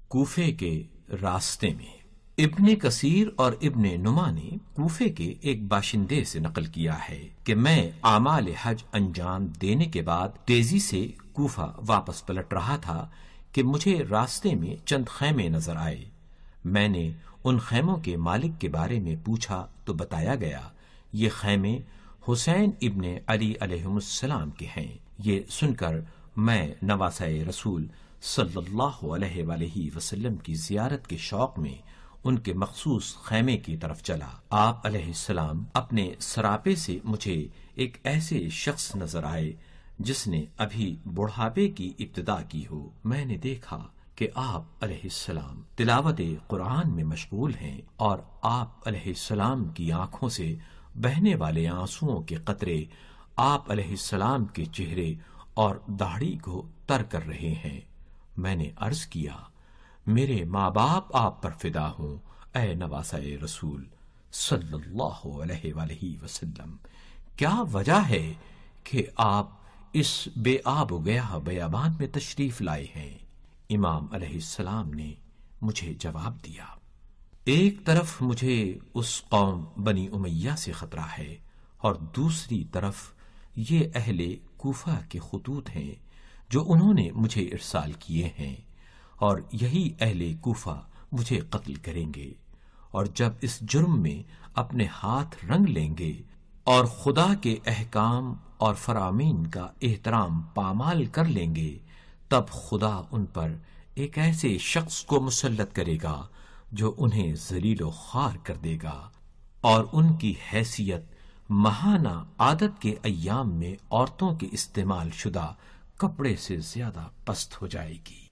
کوفے کے راستے میں۔ ابن کثیر اور ابن نما نے کوفے کے ایک باشندے سے نقل کیا ہے کہ میں اعمال حج انجام دینے کے بعد تیزی سے کوفہ واپس پلٹ رہا تھا کہ مجھے راستے میں چند خیمے نظر آئے۔ میں نے ان خیموں کے مالک کے بارے میں پوچھا تو بتایا گیا یہ خیمے حسین ابن علی علیہ السلام کے ہیں۔ یہ سن کر میں نواسہ رسول صلی اللہ علیہ وآلہ وسلم کی زیارت کے شوق میں ان کے مخصوص خیمے کی طرف چلا۔ آپ علیہ السلام اپنے سراپے سے مجھے ایک ایسے شخص نظر آئے جس نے ابھی بڑھاپے کی ابتدا کی ہو۔ میں نے دیکھا کہ آپ علیہ السلام تلاوت قرآن میں مشغول ہیں اور آپ علیہ السلام کی آنکھوں سے بہنے والے آنسوؤں کے قطرے آپ علیہ السلام کے چہرے اور داڑھی کو تر کر رہے ہیں۔ میں نے عرض کیا میرے ماں باپ آپ پر فدا ہوں اے نواسہ رسول صلی اللہ علیہ وآلہ وسلم، کیا وجہ ہے کہ آپ اس بے آب و گیا بیابان میں تشریف لائے ہیں؟ امام علیہ السلام نے مجھے جواب دیا، ایک طرف مجھے اس قوم بنی امیہ سے خطرہ ہے اور دوسری طرف یہ اہل کوفہ کے خطوط ہیں جو انہوں نے مجھے ارسال کیے ہیں، اور یہی اہل کوفہ مجھے قتل کریں گے، اور جب اس جرم میں اپنے ہاتھ رنگ لیں گے اور خدا کے احکام اور فرامین کا احترام پامال کر لیں گے، تب خدا ان پر ایک ایسے شخص کو مسلط کرے گا جو انہیں ذلیل و خوار کر دے گا، اور ان کی حیثیت ماہانہ عادت کے ایام میں عورتوں کے استعمال شدہ کپڑے سے زیادہ پست ہو جائے گی۔